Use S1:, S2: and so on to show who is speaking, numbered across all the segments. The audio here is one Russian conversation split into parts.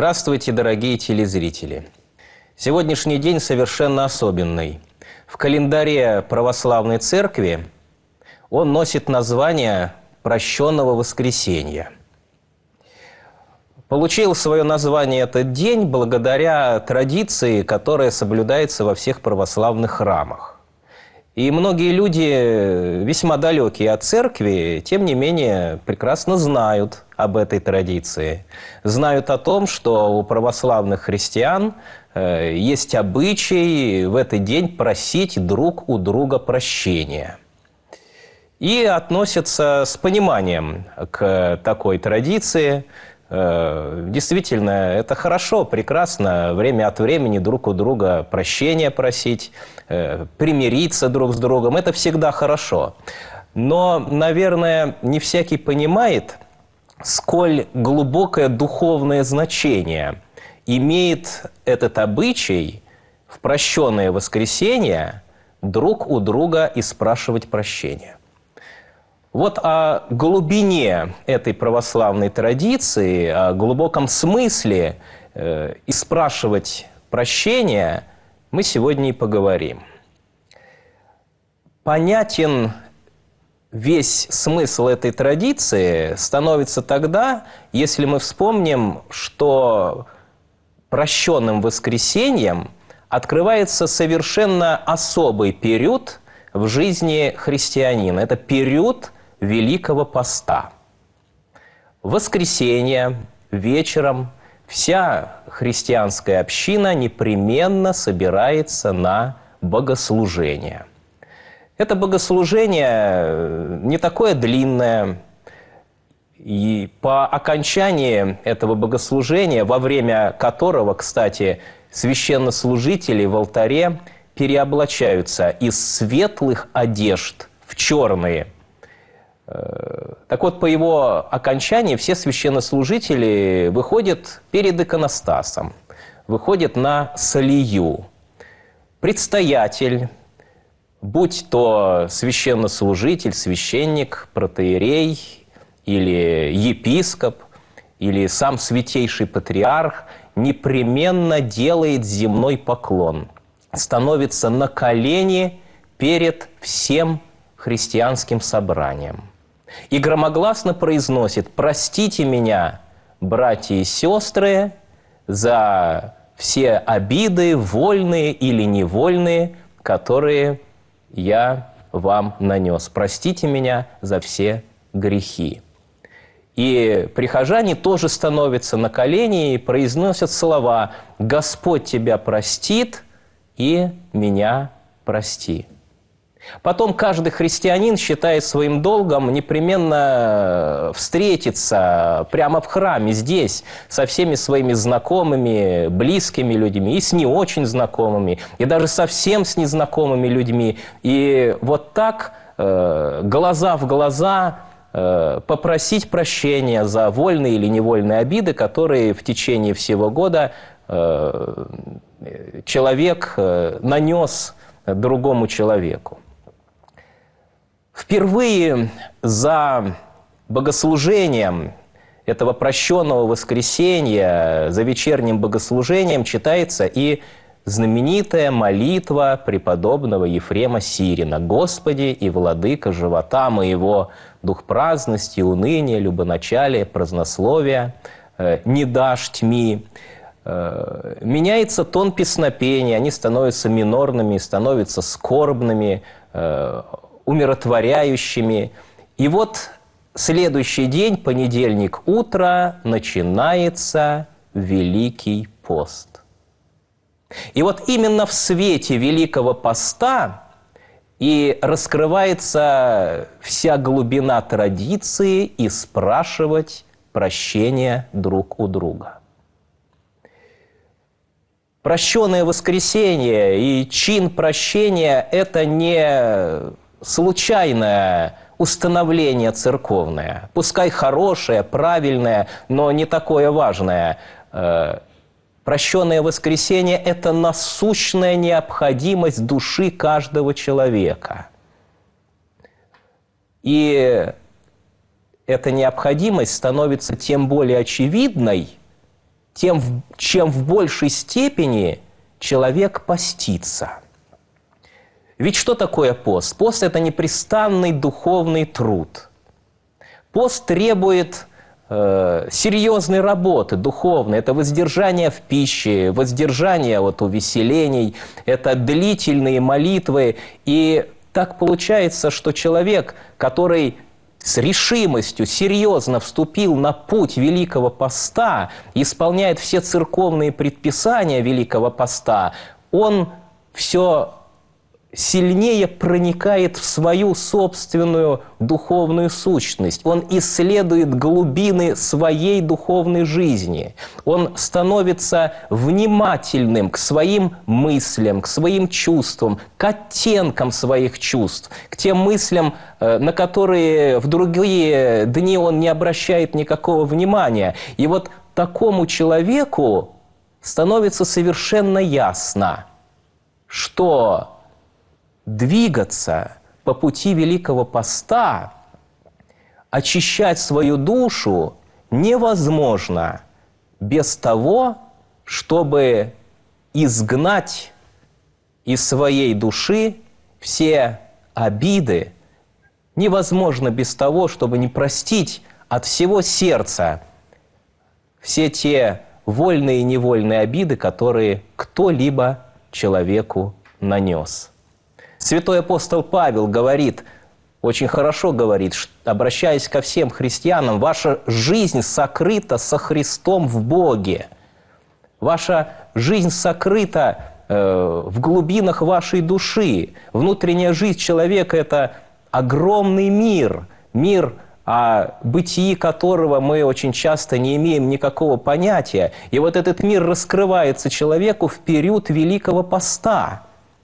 S1: Здравствуйте, дорогие телезрители! Сегодняшний день совершенно особенный. В календаре Православной Церкви он носит название Прощенного Воскресенья. Получил свое название этот день благодаря традиции, которая соблюдается во всех православных храмах. И многие люди, весьма далекие от церкви, тем не менее прекрасно знают об этой традиции. Знают о том, что у православных христиан есть обычай в этот день просить друг у друга прощения. И относятся с пониманием к такой традиции. Действительно, это хорошо, прекрасно, время от времени друг у друга прощения просить, примириться друг с другом, это всегда хорошо. Но, наверное, не всякий понимает, сколь глубокое духовное значение имеет этот обычай в прощенное воскресенье друг у друга и спрашивать прощения. Вот о глубине этой православной традиции, о глубоком смысле и спрашивать прощения мы сегодня и поговорим. Понятен весь смысл этой традиции становится тогда, если мы вспомним, что прощенным воскресеньем открывается совершенно особый период в жизни христианина. Это период Великого Поста. В воскресенье вечером вся христианская община непременно собирается на богослужение. Это богослужение не такое длинное, и по окончании этого богослужения, во время которого, кстати, священнослужители в алтаре переоблачаются из светлых одежд в черные. Так вот, по его окончании все священнослужители выходят перед иконостасом, выходят на солию. Предстоятель, будь то священнослужитель, священник, протоиерей или епископ, или сам святейший патриарх, непременно делает земной поклон, становится на колени перед всем христианским собранием и громогласно произносит: «Простите меня, братья и сестры, за все обиды, вольные или невольные, которые я вам нанес. Простите меня за все грехи». И прихожане тоже становятся на колени и произносят слова: «Господь тебя простит и меня прости». Потом каждый христианин считает своим долгом непременно встретиться прямо в храме, здесь, со всеми своими знакомыми, близкими людьми, и с не очень знакомыми, и даже совсем с незнакомыми людьми. И вот так, глаза в глаза, попросить прощения за вольные или невольные обиды, которые в течение всего года человек нанес другому человеку. Впервые за богослужением этого прощенного воскресенья, за вечерним богослужением читается и знаменитая молитва преподобного Ефрема Сирина: «Господи и владыка живота моего, дух праздности, уныния, любоначалия, празднословия, не дашь тьми». Меняется тон песнопения, они становятся минорными, становятся скорбными, умиротворяющими. И вот следующий день, понедельник, утро, начинается Великий пост. И вот именно в свете Великого Поста и раскрывается вся глубина традиции и спрашивать прощения друг у друга. Прощенное воскресенье и чин прощения – это не случайное установление церковное, пускай хорошее, правильное, но не такое важное. Прощенное воскресенье – это насущная необходимость души каждого человека. И эта необходимость становится тем более очевидной, чем в большей степени человек постится. Ведь что такое пост? Пост – это непрестанный духовный труд. Пост требует серьезной работы духовной. Это воздержание в пище, воздержание от увеселений, это длительные молитвы. И так получается, что человек, который с решимостью серьезно вступил на путь Великого Поста, исполняет все церковные предписания Великого Поста, он все сильнее проникает в свою собственную духовную сущность. Он исследует глубины своей духовной жизни. Он становится внимательным к своим мыслям, к своим чувствам, к оттенкам своих чувств, к тем мыслям, на которые в другие дни он не обращает никакого внимания. И вот такому человеку становится совершенно ясно, что двигаться по пути Великого Поста, очищать свою душу невозможно без того, чтобы изгнать из своей души все обиды. Невозможно без того, чтобы не простить от всего сердца все те вольные и невольные обиды, которые кто-либо человеку нанес. Святой апостол Павел говорит, очень хорошо говорит, обращаясь ко всем христианам: ваша жизнь сокрыта со Христом в Боге. Ваша жизнь сокрыта в глубинах вашей души. Внутренняя жизнь человека – это огромный мир, мир, о бытии которого мы очень часто не имеем никакого понятия. И вот этот мир раскрывается человеку в период Великого Поста.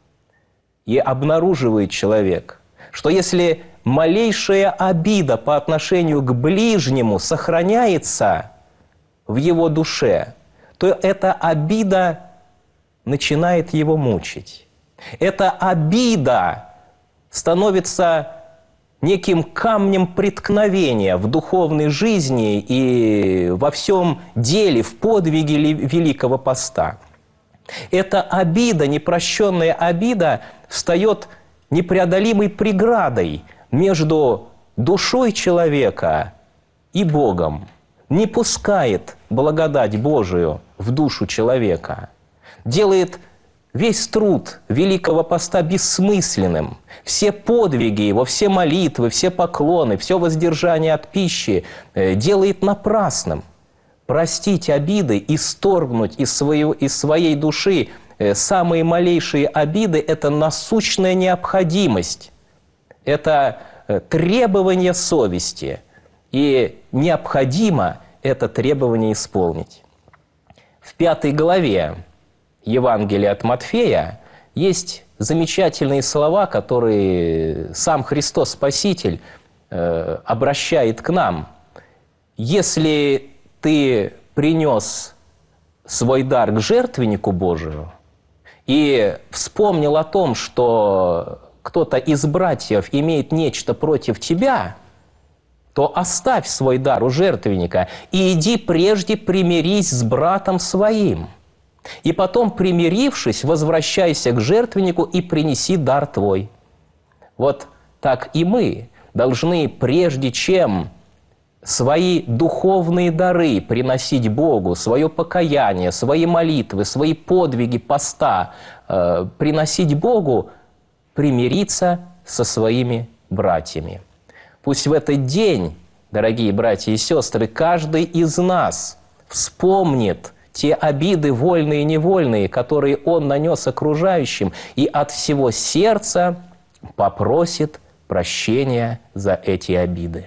S1: И обнаруживает человек, что если малейшая обида по отношению к ближнему сохраняется в его душе, то эта обида начинает его мучить. Эта обида становится неким камнем преткновения в духовной жизни и во всем деле, в подвиге Великого Поста. Эта обида, непрощенная обида, встает непреодолимой преградой между душой человека и Богом, не пускает благодать Божию в душу человека, делает весь труд Великого Поста бессмысленным, все подвиги его, все молитвы, все поклоны, все воздержание от пищи делает напрасным. Простить обиды, исторгнуть из своей души самые малейшие обиды – это насущная необходимость, это требование совести, и необходимо это требование исполнить. В 5 главе Евангелия от Матфея есть замечательные слова, которые сам Христос Спаситель обращает к нам. Если ты принес свой дар к жертвеннику Божию и вспомнил о том, что кто-то из братьев имеет нечто против тебя, то оставь свой дар у жертвенника и иди прежде примирись с братом своим. И потом, примирившись, возвращайся к жертвеннику и принеси дар твой. Вот так и мы должны, прежде чем свои духовные дары приносить Богу, свое покаяние, свои молитвы, свои подвиги поста приносить Богу, примириться со своими братьями. Пусть в этот день, дорогие братья и сестры, каждый из нас вспомнит те обиды, вольные и невольные, которые он нанес окружающим, и от всего сердца попросит прощения за эти обиды.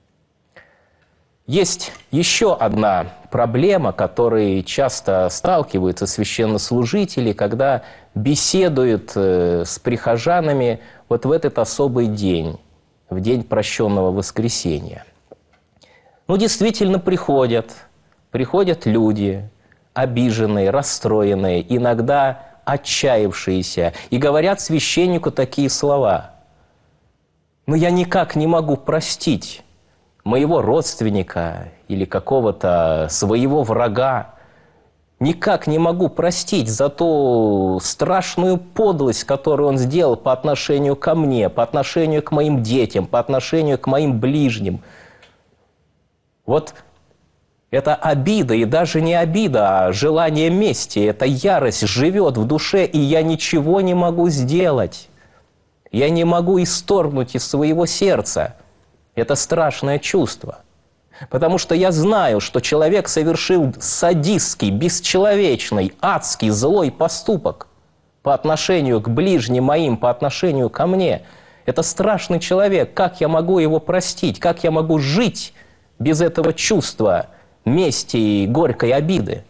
S1: Есть еще одна проблема, которой часто сталкиваются священнослужители, когда беседуют с прихожанами вот в этот особый день, в день прощенного воскресения. Ну, действительно приходят люди, обиженные, расстроенные, иногда отчаявшиеся, и говорят священнику такие слова: «Ну, я никак не могу простить моего родственника или какого-то своего врага. никак не могу простить за ту страшную подлость, которую он сделал по отношению ко мне, по отношению к моим детям, по отношению к моим ближним. Вот это обида, и даже не обида, а желание мести, эта ярость живет в душе, и я ничего не могу сделать. Я не могу исторгнуть из своего сердца это страшное чувство. Потому что я знаю, что человек совершил садистский, бесчеловечный, адский, злой поступок по отношению к ближним моим, по отношению ко мне. Это страшный человек. Как я могу его простить? Как я могу жить без этого чувства мести и горькой обиды?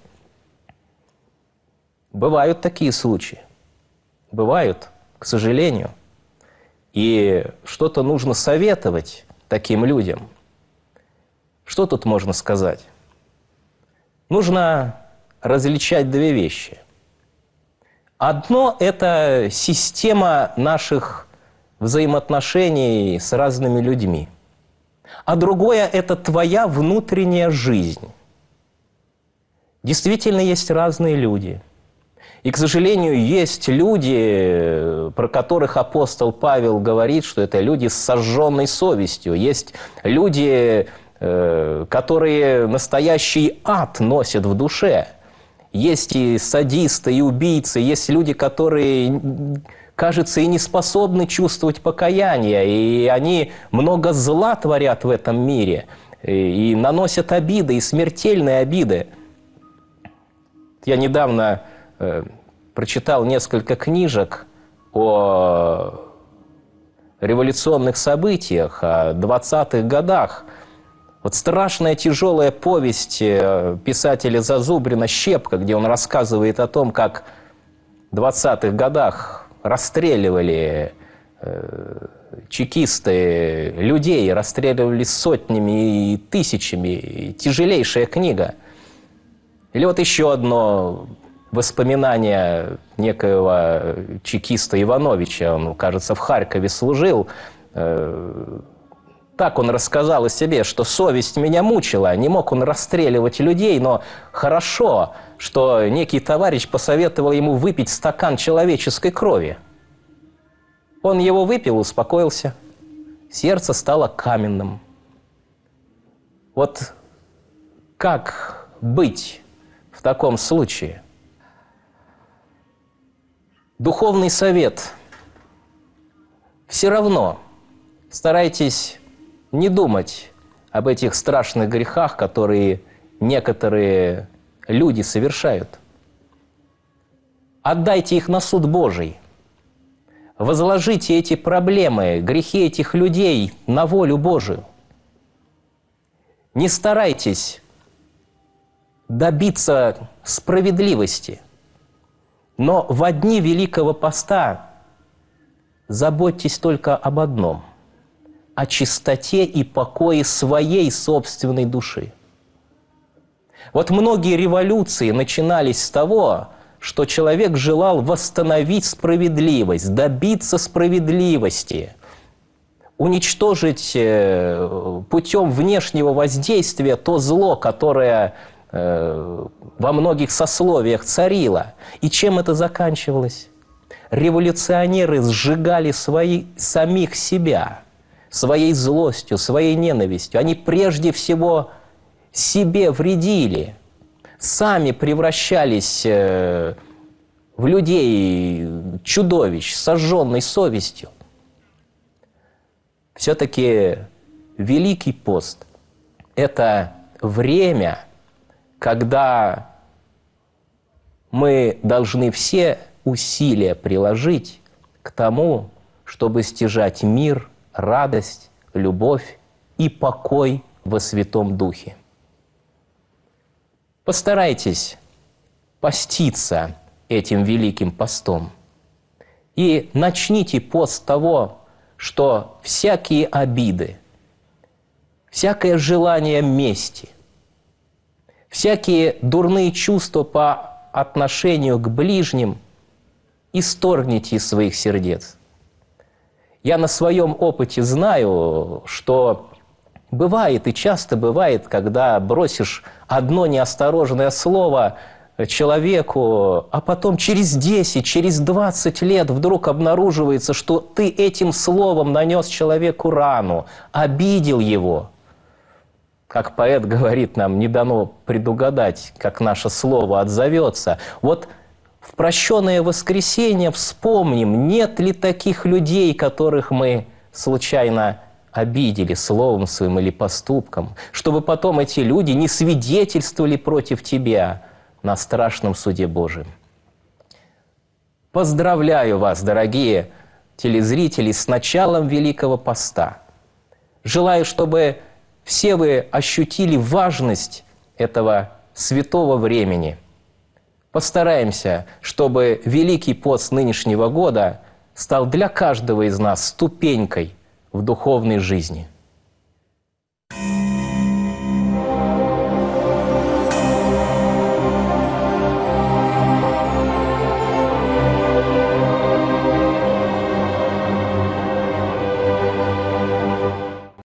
S1: Бывают такие случаи. Бывают, к сожалению. И что-то нужно советовать таким людям. Что тут можно сказать? Нужно различать две вещи. Одно – это система наших взаимоотношений с разными людьми. А другое – это твоя внутренняя жизнь. Действительно, есть разные люди. И, к сожалению, есть люди, про которых апостол Павел говорит, что это люди с сожженной совестью. Есть люди, которые настоящий ад носят в душе. Есть и садисты, и убийцы, есть люди, которые, кажется, и не способны чувствовать покаяние, и они много зла творят в этом мире, и наносят обиды, и смертельные обиды. Я недавно прочитал несколько книжек о революционных событиях, о 20-х годах. Вот страшная тяжелая повесть писателя Зазубрина «Щепка», где он рассказывает о том, как в 20-х годах расстреливали чекисты людей, расстреливали сотнями и тысячами. Тяжелейшая книга. Или вот еще одно воспоминание некоего чекиста Ивановича. Он, кажется, в Харькове служил. Так он рассказал о себе, что совесть меня мучила. Не мог он расстреливать людей, но хорошо, что некий товарищ посоветовал ему выпить стакан человеческой крови. Он его выпил, успокоился. Сердце стало каменным. Вот как быть в таком случае? Духовный совет. Все равно старайтесь не думать об этих страшных грехах, которые некоторые люди совершают. Отдайте их на суд Божий. Возложите эти проблемы, грехи этих людей на волю Божию. Не старайтесь добиться справедливости, но во дни Великого Поста заботьтесь только об одном – о чистоте и покое своей собственной души. Вот многие революции начинались с того, что человек желал восстановить справедливость, добиться справедливости, уничтожить путем внешнего воздействия то зло, которое во многих сословиях царило. И чем это заканчивалось? Революционеры сжигали самих себя, своей злостью, своей ненавистью. Они прежде всего себе вредили, сами превращались в людей, чудовищ, сожженной совестью. Все-таки Великий пост – это время, когда мы должны все усилия приложить к тому, чтобы стяжать мир, радость, любовь и покой во Святом Духе. Постарайтесь поститься этим Великим постом и начните пост с того, что всякие обиды, всякое желание мести, всякие дурные чувства по отношению к ближним исторгните из своих сердец. Я на своем опыте знаю, что бывает и часто бывает, когда бросишь одно неосторожное слово, человеку, а потом через 10, через 20 лет вдруг обнаруживается, что ты этим словом нанес человеку рану, обидел его. Как поэт говорит, нам не дано предугадать, как наше слово отзовется. Вот в прощенное воскресенье вспомним, нет ли таких людей, которых мы случайно обидели словом своим или поступком, чтобы потом эти люди не свидетельствовали против тебя на страшном суде Божьем. Поздравляю вас, дорогие телезрители, с началом Великого Поста. Желаю, чтобы все вы ощутили важность этого святого времени. Постараемся, чтобы Великий пост нынешнего года стал для каждого из нас ступенькой в духовной жизни.